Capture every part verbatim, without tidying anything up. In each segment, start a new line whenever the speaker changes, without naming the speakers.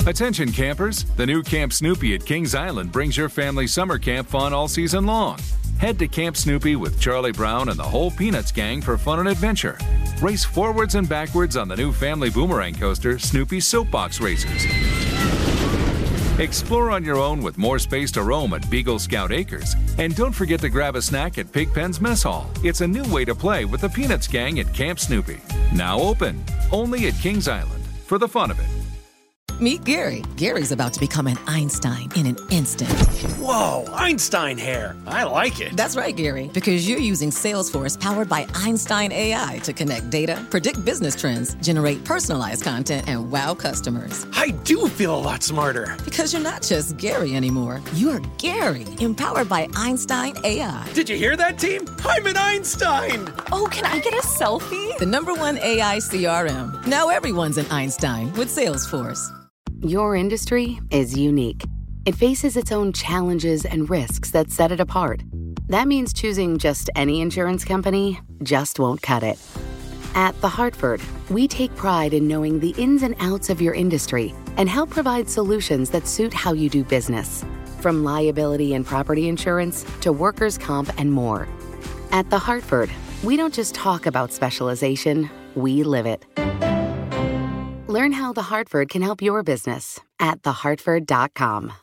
Attention campers, the new Camp Snoopy at Kings Island brings your family summer camp fun all season long. Head to Camp Snoopy with Charlie Brown and the whole Peanuts gang for fun and adventure. Race forwards and backwards on the new family boomerang coaster, Snoopy's Soapbox Racers. Explore on your own with more space to roam at Beagle Scout Acres. And don't forget to grab a snack at Pigpen's Mess Hall. It's a new way to play with the Peanuts gang at Camp Snoopy. Now open, only at Kings Island, for the fun of it.
Meet Gary. Gary's about to become an Einstein in an instant.
Whoa, Einstein hair. I like it.
That's right, Gary, because you're using Salesforce powered by Einstein A I to connect data, predict business trends, generate personalized content, and wow customers.
I do feel a lot smarter.
Because you're not just Gary anymore. You're Gary, empowered by Einstein A I.
Did you hear that, team? I'm an Einstein.
Oh, can I get a selfie?
The number one A I C R M. Now everyone's an Einstein with Salesforce.
Your industry is unique. It faces its own challenges and risks that set it apart. That means choosing just any insurance company just won't cut it. At The Hartford, we take pride in knowing the ins and outs of your industry and help provide solutions that suit how you do business. From liability and property insurance to workers' comp and more. At The Hartford, we don't just talk about specialization, we live it. Learn how The Hartford can help your business at the hartford dot com.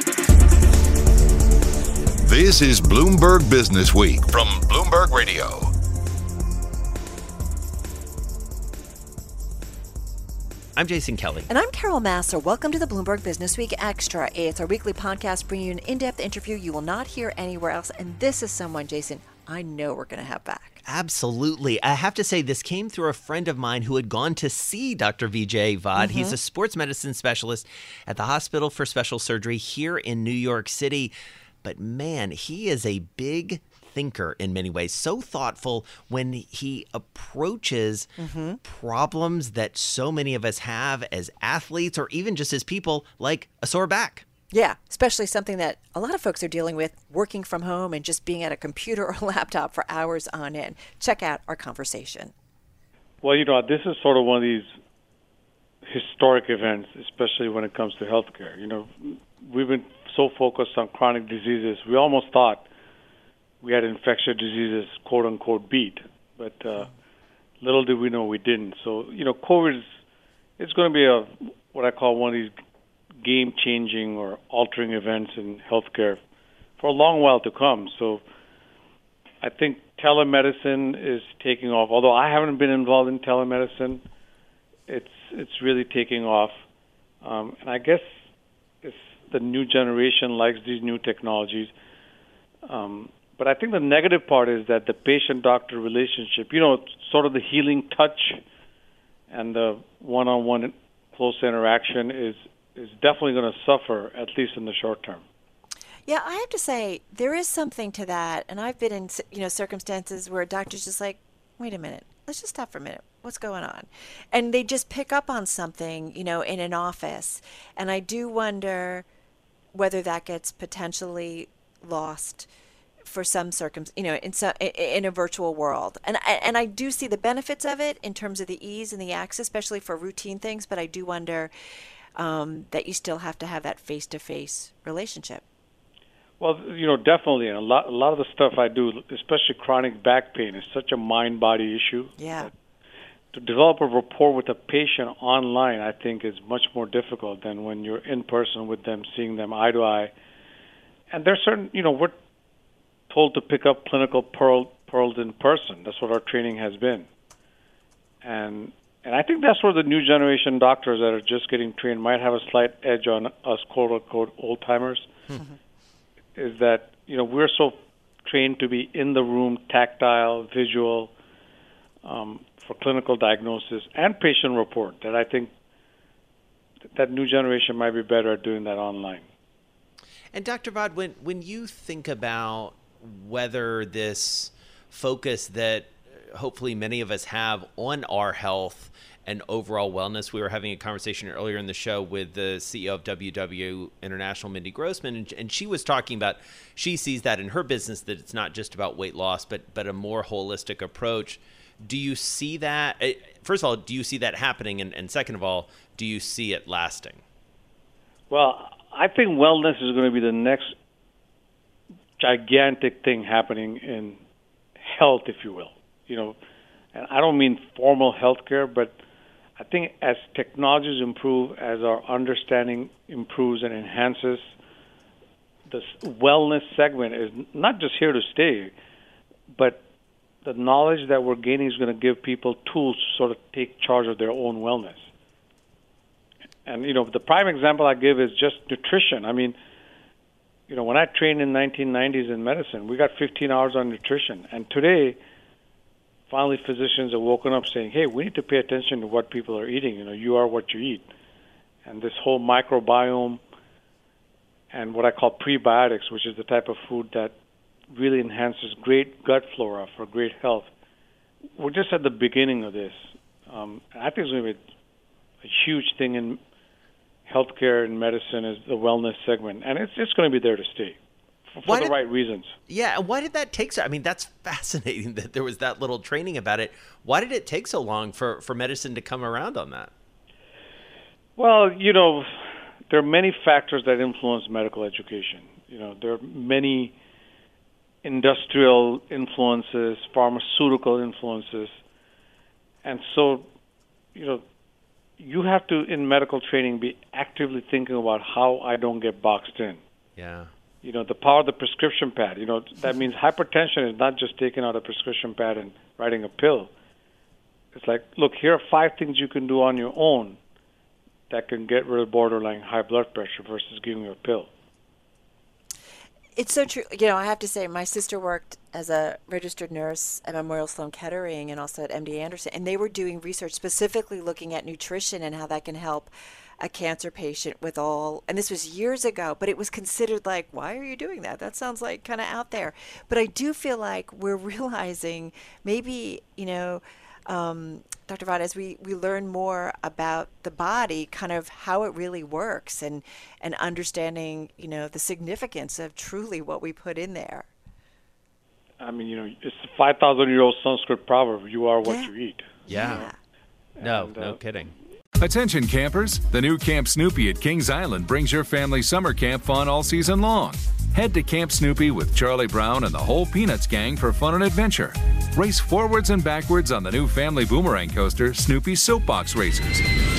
This is Bloomberg Business Week from Bloomberg Radio.
I'm Jason Kelly.
And I'm Carol Massar. Welcome to the Bloomberg Business Week Extra. It's our weekly podcast bringing you an in-depth interview you will not hear anywhere else. And this is someone, Jason, I know we're going to have back.
Absolutely. I have to say, this came through a friend of mine who had gone to see Doctor Vijay Vad. Mm-hmm. He's a sports medicine specialist at the Hospital for Special Surgery here in New York City. But man, he is a big thinker in many ways, so thoughtful when he approaches mm-hmm. problems that so many of us have as athletes or even just as people, like a sore back.
Yeah, especially something that a lot of folks are dealing with, working from home and just being at a computer or laptop for hours on end. Check out our conversation.
Well, you know, this is sort of one of these historic events, especially when it comes to healthcare. You know, we've been so focused on chronic diseases, we almost thought we had infectious diseases, quote unquote, beat. But uh, little did we know we didn't. So, you know, COVID is it's going to be a what I call one of these game-changing or altering events in healthcare for a long while to come. So I think telemedicine is taking off. Although I haven't been involved in telemedicine, it's it's really taking off. Um, and I guess it's the new generation likes these new technologies. Um, but I think the negative part is that the patient-doctor relationship, you know, sort of the healing touch and the one-on-one close interaction is is definitely going to suffer, at least in the short term.
Yeah, I have to say, there is something to that. And I've been in, you know, circumstances where a doctor's just like, wait a minute, let's just stop for a minute. What's going on? And they just pick up on something, you know, in an office. And I do wonder whether that gets potentially lost for some circum, you know, in so, in a virtual world. And I, and I do see the benefits of it in terms of the ease and the access, especially for routine things. But I do wonder Um, that you still have to have that face-to-face relationship.
Well, you know, definitely. And a lot, a lot of the stuff I do, especially chronic back pain, is such a mind-body issue.
Yeah.
To develop a rapport with a patient online, I think, is much more difficult than when you're in person with them, seeing them eye to eye. And there's certain, you know, we're told to pick up clinical pearl, pearls in person. That's what our training has been. And And I think that's where the new generation doctors that are just getting trained might have a slight edge on us, quote-unquote, old-timers, mm-hmm. is that, you know, we're so trained to be in the room, tactile, visual, um, for clinical diagnosis and patient report, that I think that new generation might be better at doing that online.
And Doctor Vad, when, when you think about whether this focus that hopefully many of us have on our health and overall wellness. We were having a conversation earlier in the show with the C E O of W W International, Mindy Grossman, and, and she was talking about, she sees that in her business, that it's not just about weight loss, but but a more holistic approach. Do you see that? First of all, do you see that happening? And, and second of all, do you see it lasting?
Well, I think wellness is going to be the next gigantic thing happening in health, if you will. You know, and I don't mean formal healthcare, but I think as technologies improve, as our understanding improves and enhances, this wellness segment is not just here to stay, but the knowledge that we're gaining is going to give people tools to sort of take charge of their own wellness. And, you know, the prime example I give is just nutrition. I mean, you know, when I trained in nineteen nineties in medicine, we got fifteen hours on nutrition. And today, finally, physicians have woken up saying, hey, we need to pay attention to what people are eating. You know, you are what you eat. And this whole microbiome and what I call prebiotics, which is the type of food that really enhances great gut flora for great health. We're just at the beginning of this. Um, I think it's going to be a huge thing in healthcare and medicine is the wellness segment, and it's just going to be there to stay for, for the did, right reasons.
Yeah, and why did that take so? I mean, that's fascinating that there was that little training about it. Why did it take so long for, for medicine to come around on that?
Well, you know, there are many factors that influence medical education. You know, there are many industrial influences, pharmaceutical influences, and so, you know, you have to, in medical training, be actively thinking about how I don't get boxed in.
Yeah.
You know, the power of the prescription pad. You know, that means hypertension is not just taking out a prescription pad and writing a pill. It's like, look, here are five things you can do on your own that can get rid of borderline high blood pressure versus giving you a pill.
It's so true. You know, I have to say, my sister worked as a registered nurse at Memorial Sloan Kettering and also at M D Anderson, and they were doing research specifically looking at nutrition and how that can help a cancer patient with all, and this was years ago, but it was considered like, why are you doing that? That sounds like kind of out there. But I do feel like we're realizing maybe, you know, um, Doctor Vaught, as we, we learn more about the body, kind of how it really works and, and understanding, you know, the significance of truly what we put in there.
I mean, you know, it's a five thousand year old Sanskrit proverb, you are what
yeah.
you eat.
Yeah. yeah. No,
and, uh,
no kidding.
Attention campers, the new Camp Snoopy at Kings Island brings your family summer camp fun all season long. Head to Camp Snoopy with Charlie Brown and the whole Peanuts gang for fun and adventure. Race forwards and backwards on the new family boomerang coaster, Snoopy Soapbox Racers.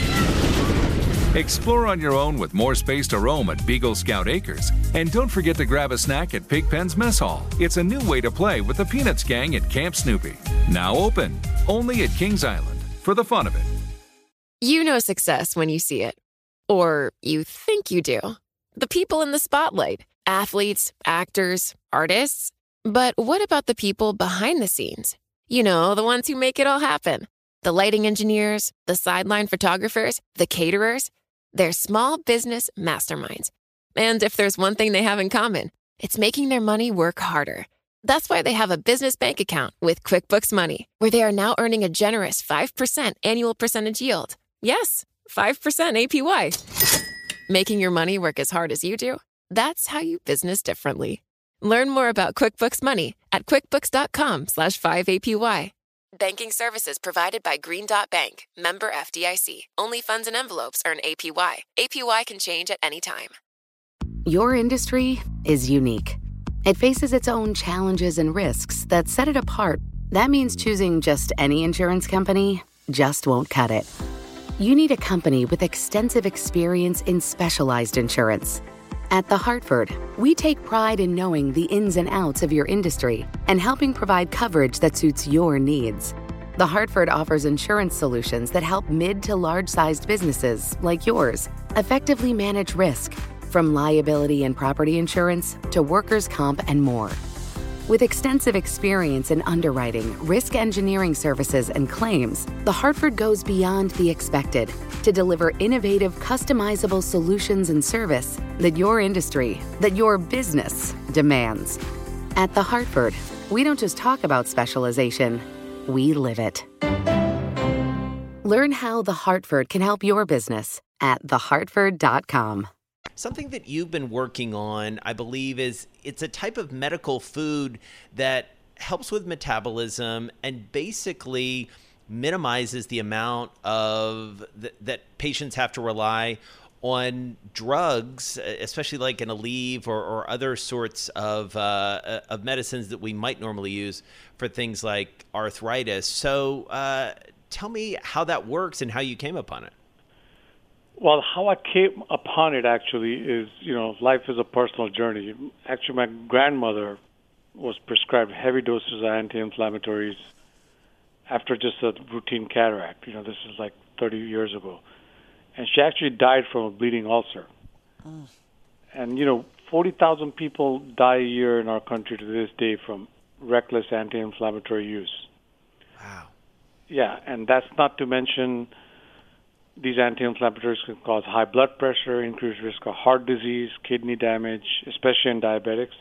Explore on your own with more space to roam at Beagle Scout Acres. And don't forget to grab a snack at Pigpen's Mess Hall. It's a new way to play with the Peanuts gang at Camp Snoopy. Now open, only at Kings Island, for the fun of it.
You know success when you see it. Or you think you do. The people in the spotlight. Athletes, actors, artists. But what about the people behind the scenes? You know, the ones who make it all happen. The lighting engineers, the sideline photographers, the caterers. They're small business masterminds. And if there's one thing they have in common, it's making their money work harder. That's why they have a business bank account with QuickBooks Money, where they are now earning a generous five percent annual percentage yield. Yes, five percent A P Y. Making your money work as hard as you do? That's how you business differently. Learn more about QuickBooks Money at quickbooks.com slash 5APY. Banking services provided by Green Dot Bank, member F D I C. Only funds and envelopes earn A P Y. A P Y can change at any time.
Your industry is unique. It faces its own challenges and risks that set it apart. That means choosing just any insurance company just won't cut it. You need a company with extensive experience in specialized insurance. At The Hartford, we take pride in knowing the ins and outs of your industry and helping provide coverage that suits your needs. The Hartford offers insurance solutions that help mid to large-sized businesses like yours effectively manage risk, from liability and property insurance to workers' comp and more. With extensive experience in underwriting, risk engineering services, and claims, The Hartford goes beyond the expected to deliver innovative, customizable solutions and service that your industry, that your business demands. At The Hartford, we don't just talk about specialization, we live it. Learn how The Hartford can help your business at the hartford dot com.
Something that you've been working on, I believe, is it's a type of medical food that helps with metabolism and basically minimizes the amount of th- that patients have to rely on drugs, especially like an Aleve or, or other sorts of uh, of medicines that we might normally use for things like arthritis. So uh, tell me how that works and how you came upon it.
Well, how I came upon it actually is, you know, life is a personal journey. Actually, my grandmother was prescribed heavy doses of anti-inflammatories after just a routine cataract. You know, this is like thirty years ago. And she actually died from a bleeding ulcer. Mm. And, you know, forty thousand people die a year in our country to this day from reckless anti-inflammatory use.
Wow.
Yeah, and that's not to mention these anti-inflammatories can cause high blood pressure, increased risk of heart disease, kidney damage, especially in diabetics.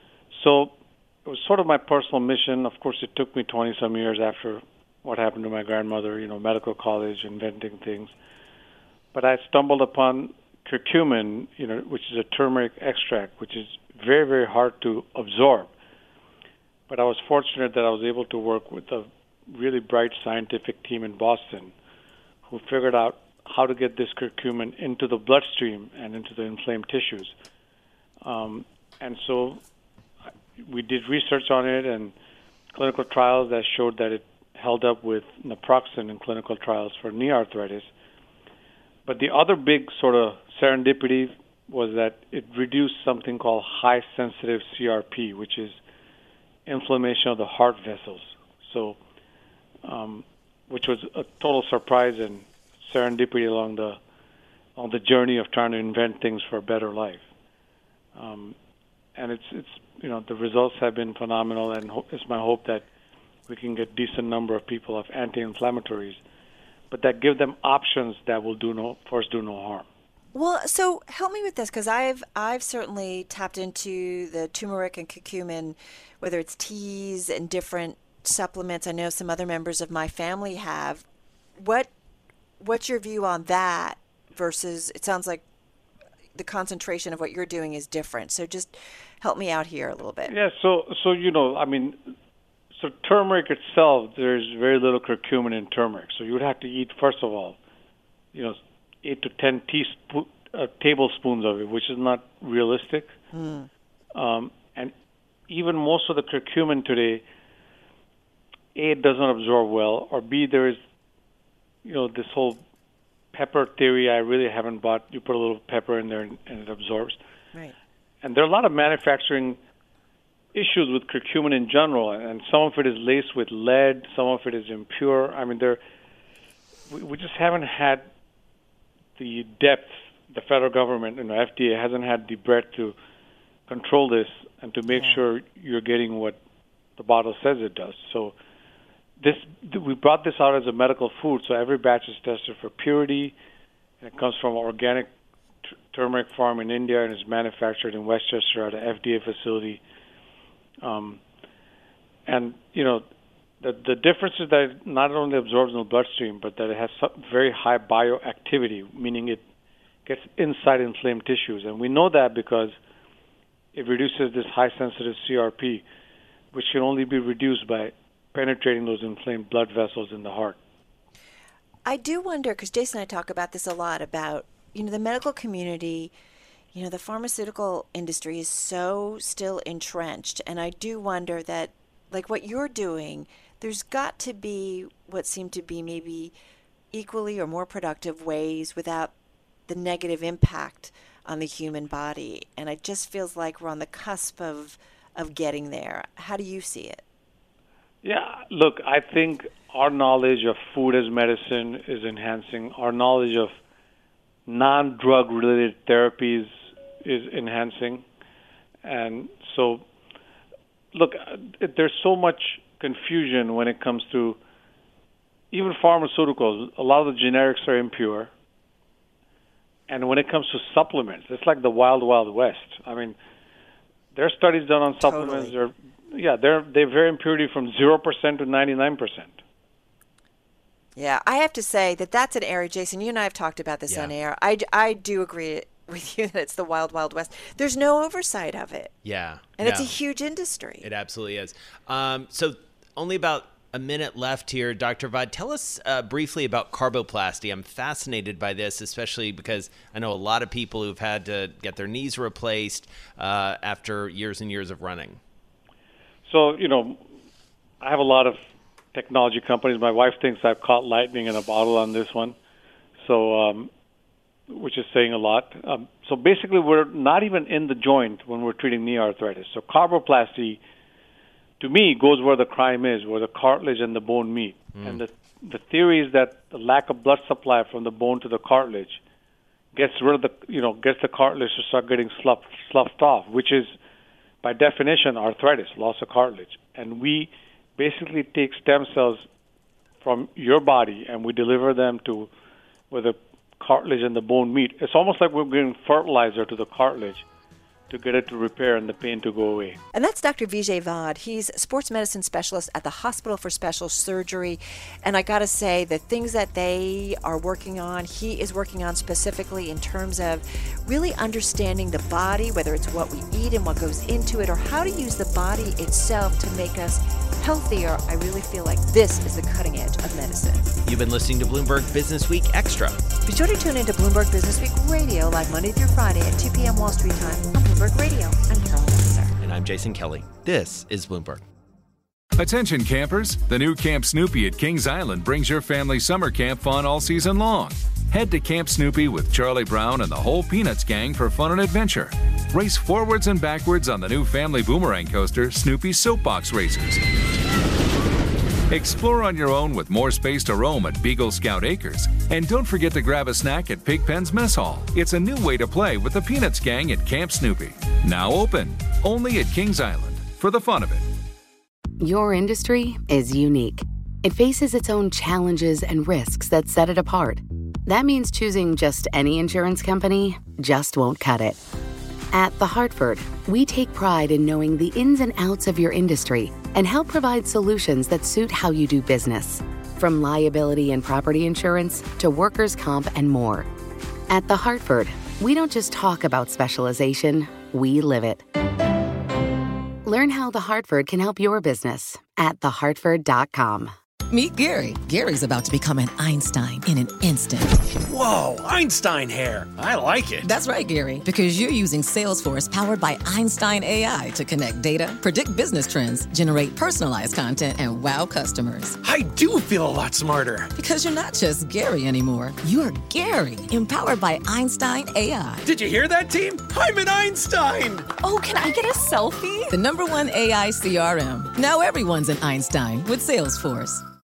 So it was sort of my personal mission. Of course, it took me twenty-some years after what happened to my grandmother, you know, medical college, inventing things. But I stumbled upon curcumin, you know, which is a turmeric extract, which is very, very hard to absorb. But I was fortunate that I was able to work with a really bright scientific team in Boston who figured out how to get this curcumin into the bloodstream and into the inflamed tissues. Um, and so we did research on it and clinical trials that showed that it held up with naproxen in clinical trials for knee arthritis. But the other big sort of serendipity was that it reduced something called high-sensitive C R P, which is inflammation of the heart vessels. So, um, which was a total surprise and serendipity along the on the journey of trying to invent things for a better life. Um, and it's it's you know the results have been phenomenal, and ho- it's my hope that we can get decent number of people of anti-inflammatories, but that give them options that will do no first do no harm.
Well, so help me with this, because I've I've certainly tapped into the turmeric and curcumin, whether it's teas and different supplements. I know some other members of my family have. What what's your view on that versus, it sounds like the concentration of what you're doing is different. So just help me out here a little bit.
Yeah, so so you know, I mean, so turmeric itself, there's very little curcumin in turmeric. So you would have to eat, first of all, you know, eight to ten teaspoon, uh, tablespoons of it, which is not realistic. Mm. Um, and even most of the curcumin today, A, it doesn't absorb well, or B, there is, you know, this whole pepper theory I really haven't bought. You put a little pepper in there and, and it absorbs. Right. And there are a lot of manufacturing issues with curcumin in general, and some of it is laced with lead, some of it is impure. I mean, there we, we just haven't had the depth. The federal government and the F D A hasn't had the breadth to control this and to make yeah. sure you're getting what the bottle says it does. So this we brought this out as a medical food, so every batch is tested for purity, and it comes from an organic t- turmeric farm in India and is manufactured in Westchester at an F D A facility. Um, and, you know, the the difference is that it not only absorbs in the bloodstream, but that it has some very high bioactivity, meaning it gets inside inflamed tissues. And we know that because it reduces this high-sensitive C R P, which can only be reduced by penetrating those inflamed blood vessels in the heart.
I do wonder, because Jason and I talk about this a lot, about, you know, the medical community, you know, the pharmaceutical industry is so still entrenched. And I do wonder that, like what you're doing, there's got to be what seem to be maybe equally or more productive ways without the negative impact on the human body. And it just feels like we're on the cusp of of getting there. How do you see it?
Yeah, look, I think our knowledge of food as medicine is enhancing. Our knowledge of non-drug related therapies is enhancing. And so, look, there's so much confusion when it comes to even pharmaceuticals. A lot of the generics are impure. And when it comes to supplements, it's like the wild, wild west. I mean, there are studies done on supplements. Totally. They're, yeah, they're they vary in purity from zero percent to ninety-nine percent.
Yeah, I have to say that that's an area, Jason, you and I have talked about this yeah. on air. I, I do agree with you that it's the wild, wild west. There's no oversight of it.
Yeah.
And
yeah.
it's a huge industry.
It absolutely is. Um, so only about a minute left here, Doctor Vaught. Tell us uh, briefly about carboplasty. I'm fascinated by this, especially because I know a lot of people who've had to get their knees replaced uh, after years and years of running.
So, you know, I have a lot of technology companies. My wife thinks I've caught lightning in a bottle on this one, so um, which is saying a lot. Um, so basically, we're not even in the joint when we're treating knee arthritis. So carboplasty, to me, goes where the crime is, where the cartilage and the bone meet. Mm. And the the theory is that the lack of blood supply from the bone to the cartilage gets rid of the, you know, gets the cartilage to start getting sloughed, sloughed off, which is, by definition, arthritis, loss of cartilage. And we basically take stem cells from your body and we deliver them to where the cartilage and the bone meet. It's almost like we're giving fertilizer to the cartilage to get it to repair and the pain to go away.
And that's Doctor Vijay Vaught. He's a sports medicine specialist at the Hospital for Special Surgery. And I got to say, the things that they are working on, he is working on specifically in terms of really understanding the body, whether it's what we eat and what goes into it, or how to use the body itself to make us healthier. I really feel like this is the cutting edge of medicine.
You've been listening to Bloomberg Business Week Extra.
Be sure to tune into Bloomberg Business Week Radio, live Monday through Friday at two p.m. Wall Street time on Bloomberg Radio. I'm Carol Spencer.
And I'm Jason Kelly. This is Bloomberg.
Attention campers, the new Camp Snoopy at Kings Island brings your family summer camp fun all season long. Head to Camp Snoopy with Charlie Brown and the whole Peanuts gang for fun and adventure. Race forwards and backwards on the new family boomerang coaster, Snoopy Soapbox Racers. Explore on your own with more space to roam at Beagle Scout Acres. And don't forget to grab a snack at Pigpen's Mess Hall. It's a new way to play with the Peanuts gang at Camp Snoopy. Now open, only at Kings Island, for the fun of it.
Your industry is unique. It faces its own challenges and risks that set it apart. That means choosing just any insurance company just won't cut it. At The Hartford, we take pride in knowing the ins and outs of your industry and help provide solutions that suit how you do business. From liability and property insurance to workers' comp and more. At The Hartford, we don't just talk about specialization, we live it. Learn how The Hartford can help your business at the hartford dot com.
Meet Gary. Gary's about to become an Einstein in an instant.
Whoa, Einstein hair. I like it.
That's right, Gary, because you're using Salesforce powered by Einstein A I to connect data, predict business trends, generate personalized content, and wow customers.
I do feel a lot smarter.
Because you're not just Gary anymore. You're Gary, empowered by Einstein A I.
Did you hear that, team? I'm an Einstein.
Oh, can I get a selfie?
The number one A I C R M. Now everyone's an Einstein with Salesforce.